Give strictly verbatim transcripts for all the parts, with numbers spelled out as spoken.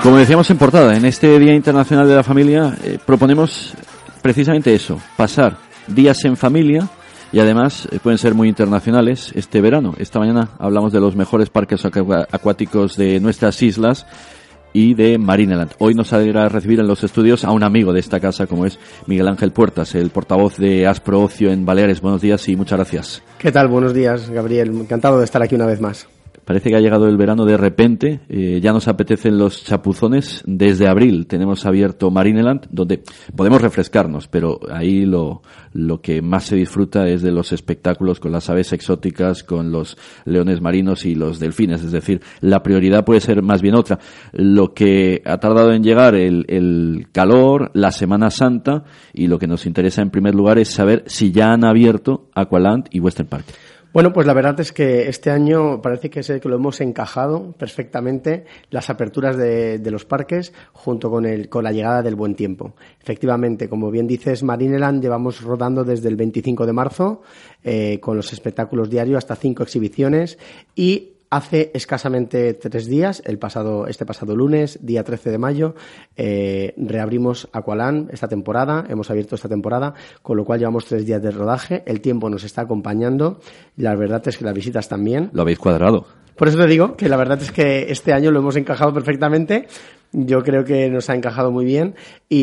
Como decíamos en portada, en este Día Internacional de la Familia eh, proponemos precisamente eso, pasar días en familia y además eh, pueden ser muy internacionales este verano. Esta mañana hablamos de los mejores parques acu- acuáticos de nuestras islas y de Marineland. Hoy nos alegra recibir en los estudios a un amigo de esta casa como es Miguel Ángel Puertas, el portavoz de Aspro Ocio en Baleares. Buenos días y muchas gracias. ¿Qué tal? Buenos días, Gabriel. Encantado de estar aquí una vez más. Parece que ha llegado el verano de repente, eh, ya nos apetecen los chapuzones. Desde abril tenemos abierto Marineland, donde podemos refrescarnos, pero ahí lo, lo que más se disfruta es de los espectáculos con las aves exóticas, con los leones marinos y los delfines, es decir, la prioridad puede ser más bien otra. Lo que ha tardado en llegar el, el calor, la Semana Santa, y lo que nos interesa en primer lugar es saber si ya han abierto Aqualand y Western Park. Bueno, pues la verdad es que este año parece que es el que lo hemos encajado perfectamente, las aperturas de, de los parques junto con, el, con la llegada del buen tiempo. Efectivamente, como bien dices, Marineland llevamos rodando desde el veinticinco de marzo eh, con los espectáculos diarios hasta cinco exhibiciones y hace escasamente tres días, el pasado, este pasado lunes, día trece de mayo, eh, reabrimos Aqualand esta temporada, hemos abierto esta temporada, con lo cual llevamos tres días de rodaje, el tiempo nos está acompañando, la verdad es que las visitas también. Lo habéis cuadrado. Por eso te digo que la verdad es que este año lo hemos encajado perfectamente, yo creo que nos ha encajado muy bien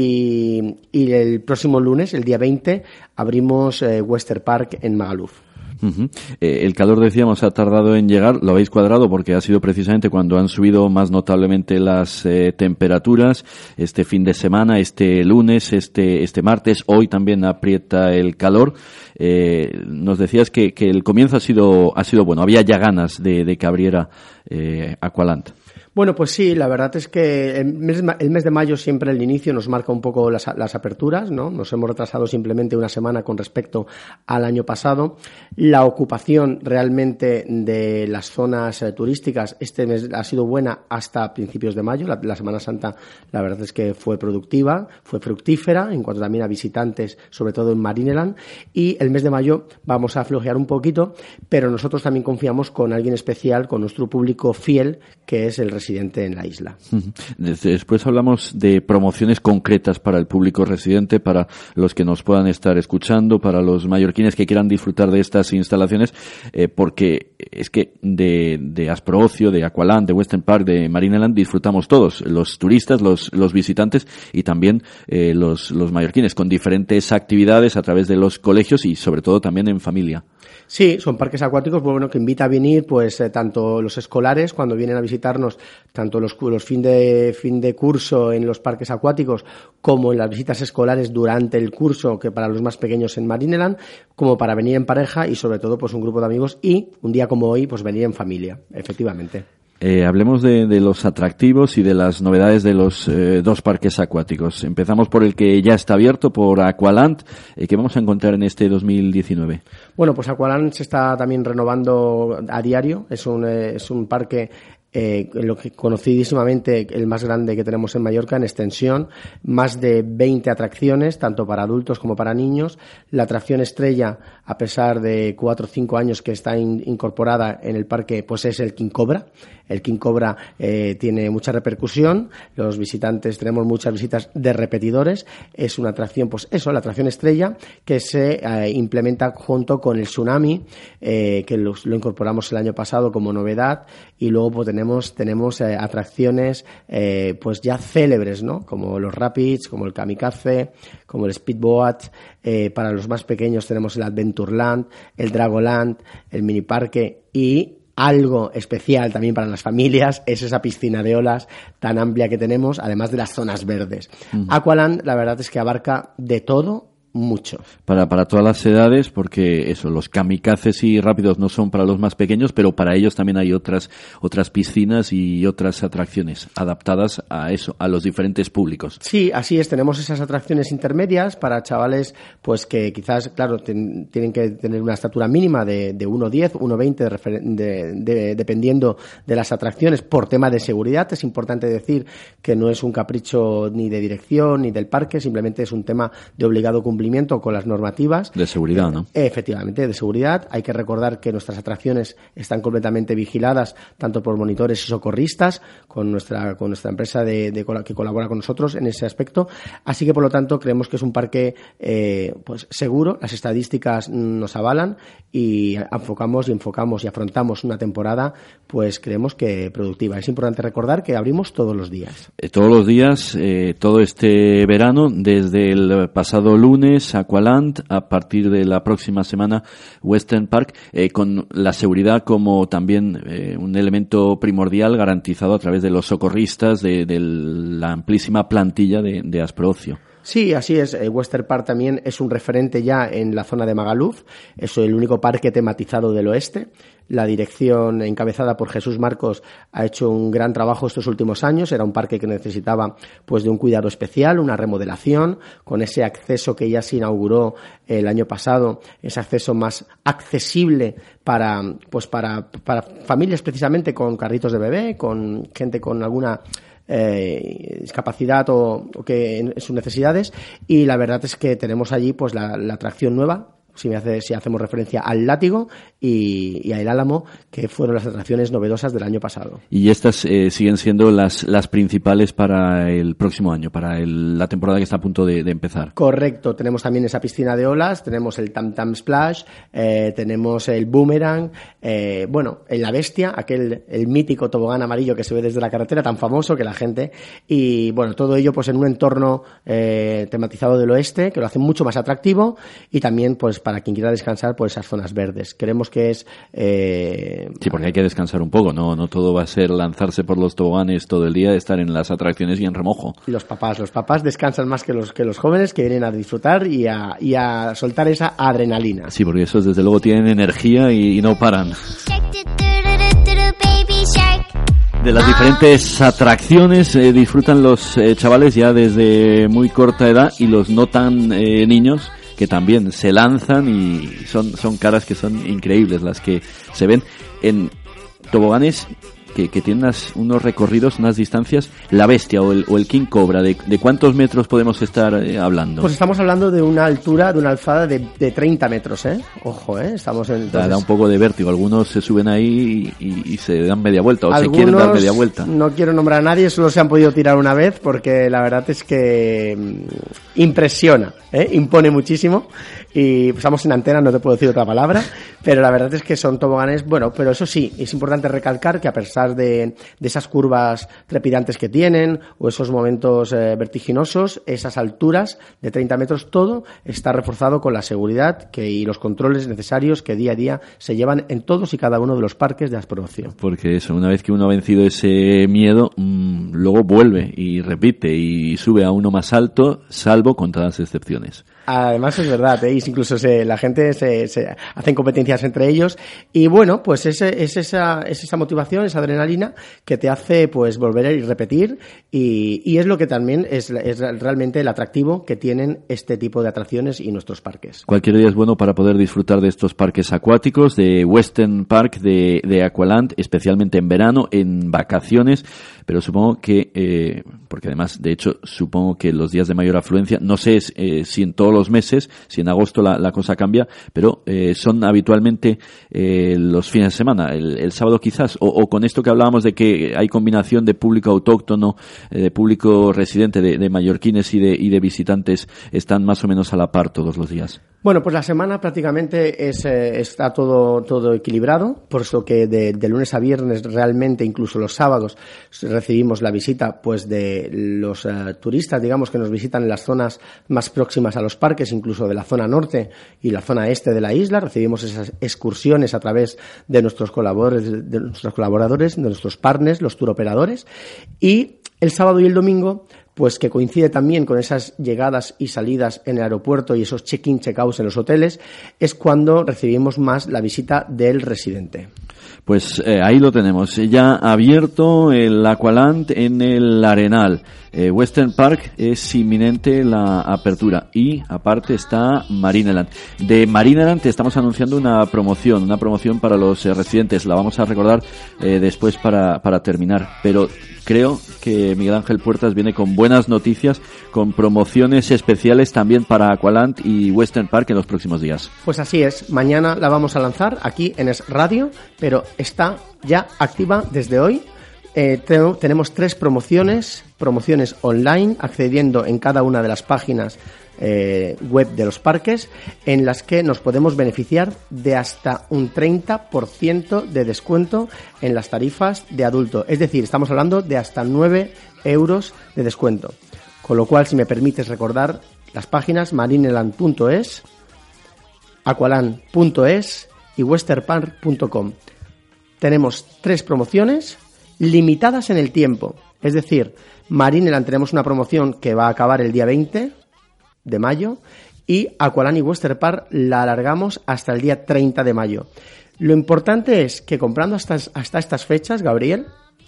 y, y el próximo lunes, el día veinte, abrimos eh, Western Park en Magaluf. Uh-huh. Eh, el calor, decíamos, ha tardado en llegar, lo habéis cuadrado porque ha sido precisamente cuando han subido más notablemente las eh, temperaturas, este fin de semana, este lunes, este este martes, hoy también aprieta el calor. Eh, nos decías que, que el comienzo ha sido ha sido bueno, había ya ganas de, de que abriera eh, Aqualand. Bueno, pues sí, la verdad es que el mes, el mes de mayo siempre el inicio nos marca un poco las, las aperturas, ¿no? Nos hemos retrasado simplemente una semana con respecto al año pasado. La ocupación realmente de las zonas eh, turísticas este mes ha sido buena hasta principios de mayo. La, la Semana Santa, la verdad es que fue productiva, fue fructífera en cuanto también a visitantes, sobre todo en Marineland. Y el mes de mayo vamos a flojear un poquito, pero nosotros también confiamos con alguien especial, con nuestro público fiel, que es el residente en la isla. Después hablamos de promociones concretas para el público residente, para los que nos puedan estar escuchando, para los mallorquines que quieran disfrutar de estas instalaciones, eh, porque es que de, de Aspro Ocio, de Aqualand, de Western Park, de Marineland disfrutamos todos, los turistas, los, los visitantes y también eh, los, los mallorquines, con diferentes actividades a través de los colegios y sobre todo también en familia. Sí, son parques acuáticos, bueno, que invita a venir, pues, eh, tanto los escolares, cuando vienen a visitarnos, tanto los, los fin de, fin de curso en los parques acuáticos, como en las visitas escolares durante el curso, que para los más pequeños en Marineland, como para venir en pareja y sobre todo, pues, un grupo de amigos y, un día como hoy, pues, venir en familia, efectivamente. Eh, hablemos de, de los atractivos y de las novedades de los eh, dos parques acuáticos. Empezamos por el que ya está abierto, por Aqualand. Eh, ¿Qué vamos a encontrar en este dos mil diecinueve? Bueno, pues Aqualand se está también renovando a diario. Es un, eh, es un parque Eh, lo que conocidísimamente el más grande que tenemos en Mallorca en extensión, más de veinte atracciones, tanto para adultos como para niños. La atracción estrella, a pesar de cuatro o cinco años que está in, incorporada en el parque, pues es el King Cobra. El King Cobra eh, tiene mucha repercusión, los visitantes, tenemos muchas visitas de repetidores. Es una atracción, pues eso, la atracción estrella, que se eh, implementa junto con el Tsunami, eh, que lo, lo incorporamos el año pasado como novedad, y luego pues tenemos Tenemos, tenemos eh, atracciones eh, pues ya célebres, ¿no? Como los Rapids, como el Kamikaze, como el Speedboat. Eh, para los más pequeños tenemos el Adventureland, el Dragoland, el Mini Parque y algo especial también para las familias es esa piscina de olas tan amplia que tenemos, además de las zonas verdes. Uh-huh. Aqualand, la verdad es que abarca de todo. Mucho. Para, para todas las edades, porque eso, los kamikazes y rápidos no son para los más pequeños, pero para ellos también hay otras, otras piscinas y otras atracciones adaptadas a eso, a los diferentes públicos. Sí, así es. Tenemos esas atracciones intermedias para chavales, pues que quizás, claro, ten, tienen que tener una estatura mínima de, de uno diez, uno veinte, de, de, de, dependiendo de las atracciones, por tema de seguridad. Es importante decir que no es un capricho ni de dirección ni del parque, simplemente es un tema de obligado cumplimiento cumplimiento con las normativas. De seguridad, ¿no? Efectivamente, de seguridad. Hay que recordar que nuestras atracciones están completamente vigiladas, tanto por monitores y socorristas, con nuestra, con nuestra empresa de, de, que colabora con nosotros en ese aspecto. Así que, por lo tanto, creemos que es un parque eh, pues seguro. Las estadísticas nos avalan y enfocamos y enfocamos y afrontamos una temporada, pues creemos que productiva. Es importante recordar que abrimos todos los días. Eh, todos los días, eh, todo este verano, desde el pasado lunes, Aqualand, a partir de la próxima semana, Western Park, eh, con la seguridad como también eh, un elemento primordial garantizado a través de los socorristas, de, de la amplísima plantilla de, de Asproocio. Sí, así es. Western Park también es un referente ya en la zona de Magaluf. Es el único parque tematizado del oeste. La dirección encabezada por Jesús Marcos ha hecho un gran trabajo estos últimos años. Era un parque que necesitaba pues de un cuidado especial, una remodelación, con ese acceso que ya se inauguró el año pasado, ese acceso más accesible para pues para para familias precisamente con carritos de bebé, con gente con alguna Eh, discapacidad o, o que en, en sus necesidades, y la verdad es que tenemos allí pues la, la atracción nueva, si, me hace, si hacemos referencia al Látigo y, y al Álamo, que fueron las atracciones novedosas del año pasado. Y estas eh, siguen siendo las, las principales para el próximo año, para el, la temporada que está a punto de, de empezar. Correcto, tenemos también esa piscina de olas, tenemos el Tam Tam Splash, eh, tenemos el Boomerang, eh, bueno, el La Bestia, aquel el mítico tobogán amarillo que se ve desde la carretera, tan famoso que la gente, y bueno, todo ello pues en un entorno eh, tematizado del oeste, que lo hace mucho más atractivo, y también pues para quien quiera descansar por esas zonas verdes. Creemos que es... Eh... Sí, porque hay que descansar un poco, ¿no? No todo va a ser lanzarse por los toboganes todo el día, estar en las atracciones y en remojo. Los papás, los papás descansan más que los que los jóvenes, que vienen a disfrutar y a, y a soltar esa adrenalina. Sí, porque esos desde luego tienen energía y, y no paran. De las diferentes atracciones eh, disfrutan los eh, chavales ya desde muy corta edad, y los no tan eh, niños, que también se lanzan, y son son caras que son increíbles las que se ven en toboganes que, que tienen unas, unos recorridos, unas distancias. La Bestia o el, o el King Cobra, ¿de, de cuántos metros podemos estar eh, hablando? Pues estamos hablando de una altura, de una alzada de, de treinta metros, ¿eh? Ojo, ¿eh? Estamos en... Entonces... Da, da un poco de vértigo. Algunos se suben ahí y, y, y se dan media vuelta, o Algunos, se quieren dar media vuelta. No quiero nombrar a nadie, solo se han podido tirar una vez, porque la verdad es que impresiona, ¿eh? Impone muchísimo. Y pues estamos en antena, no te puedo decir otra palabra, pero la verdad es que son toboganes, bueno, pero eso sí, es importante recalcar que a pesar de, de esas curvas trepidantes que tienen, o esos momentos eh, vertiginosos, esas alturas de treinta metros, todo está reforzado con la seguridad que, y los controles necesarios que día a día se llevan en todos y cada uno de los parques de Asproocio. Porque eso, una vez que uno ha vencido ese miedo, mmm, luego vuelve y repite y sube a uno más alto, salvo con todas las excepciones. Además es verdad, ¿eh? Incluso se, la gente se, se hacen competencias entre ellos, y bueno, pues es, es, esa, es esa motivación, esa adrenalina que te hace pues volver y repetir, y, y es lo que también es, es realmente el atractivo que tienen este tipo de atracciones y nuestros parques. Cualquier día es bueno para poder disfrutar de estos parques acuáticos, de Western Park, de, de Aqualand, especialmente en verano, en vacaciones, pero supongo que, eh, porque además, de hecho, supongo que los días de mayor afluencia, no sé eh, si en todos los meses, si en agosto la, la cosa cambia, pero eh, son habitualmente eh, los fines de semana, el, el sábado quizás, o, o con esto que hablábamos de que hay combinación de público autóctono, eh, de público residente, de, de mallorquines y de, y de visitantes, están más o menos a la par todos los días. Bueno, pues la semana prácticamente es, eh, está todo, todo equilibrado, por eso que de, de lunes a viernes realmente, incluso los sábados, recibimos la visita pues de los uh, turistas, digamos, que nos visitan en las zonas más próximas a los parques, incluso de la zona norte y la zona este de la isla. Recibimos esas excursiones a través de nuestros colaboradores, de nuestros colaboradores, de nuestros partners, los turoperadores, y el sábado y el domingo, pues que coincide también con esas llegadas y salidas en el aeropuerto y esos check-in, check-outs en los hoteles, es cuando recibimos más la visita del residente. Pues eh, ahí lo tenemos, ya abierto el Aqualand en el Arenal. Eh, Western Park es inminente la apertura y aparte está Marineland. De Marineland estamos anunciando una promoción, una promoción para los eh, residentes. La vamos a recordar eh, después para, para terminar, pero creo que Miguel Ángel Puertas viene con buenas noticias, con promociones especiales también para Aqualand y Western Park en los próximos días. Pues así es, mañana la vamos a lanzar aquí en Es Radio, pero está ya activa desde hoy. Eh, te- tenemos tres promociones, promociones online, accediendo en cada una de las páginas eh, web de los parques, en las que nos podemos beneficiar de hasta un treinta por ciento de descuento en las tarifas de adulto. Es decir, estamos hablando de hasta nueve euros de descuento. Con lo cual, si me permites recordar las páginas marineland punto es, aqualand punto es y westernpark punto com. Tenemos tres promociones limitadas en el tiempo. Es decir, Marineland tenemos una promoción que va a acabar el día veinte de mayo y Aqualand y Western Park la alargamos hasta el día treinta de mayo. Lo importante es que comprando hasta, hasta estas fechas, Gabriel,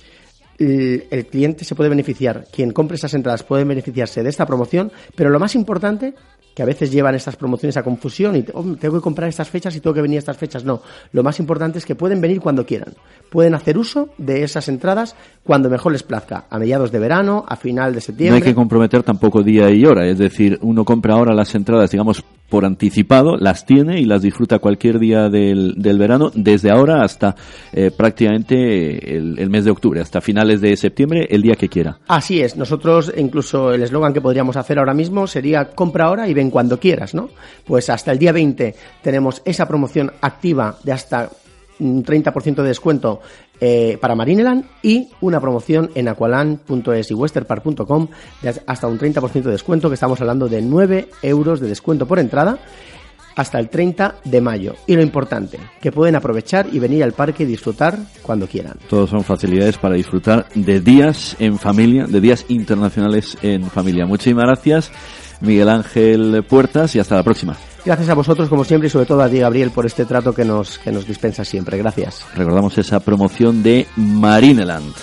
el, el cliente se puede beneficiar. Quien compre esas entradas puede beneficiarse de esta promoción, pero lo más importante, que a veces llevan estas promociones a confusión y oh, tengo que comprar estas fechas y tengo que venir a estas fechas. No, lo más importante es que pueden venir cuando quieran. Pueden hacer uso de esas entradas cuando mejor les plazca, a mediados de verano, a final de septiembre. No hay que comprometer tampoco día y hora, es decir, uno compra ahora las entradas, digamos, por anticipado, las tiene y las disfruta cualquier día del, del verano, desde ahora hasta eh, prácticamente el, el mes de octubre, hasta finales de septiembre, el día que quiera. Así es, nosotros incluso el eslogan que podríamos hacer ahora mismo sería compra ahora y ven cuando quieras, ¿no? Pues hasta el día veinte tenemos esa promoción activa de hasta un treinta por ciento de descuento eh, para Marineland y una promoción en aqualand punto es y westernpark punto com de hasta un treinta por ciento de descuento, que estamos hablando de nueve euros de descuento por entrada hasta el treinta de mayo. Y lo importante, que pueden aprovechar y venir al parque y disfrutar cuando quieran. Todos son facilidades para disfrutar de días en familia, de días internacionales en familia. Muchísimas gracias, Miguel Ángel Puertas, y hasta la próxima. Gracias a vosotros, como siempre, y sobre todo a ti, Gabriel, por este trato que nos, que nos dispensa siempre. Gracias. Recordamos esa promoción de Marineland.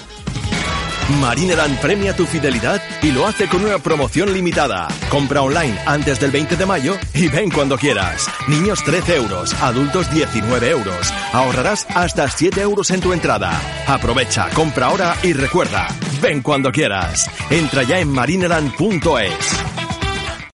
Marineland premia tu fidelidad y lo hace con una promoción limitada. Compra online antes del veinte de mayo y ven cuando quieras. Niños trece euros, adultos diecinueve euros. Ahorrarás hasta siete euros en tu entrada. Aprovecha, compra ahora y recuerda, ven cuando quieras. Entra ya en marineland punto es.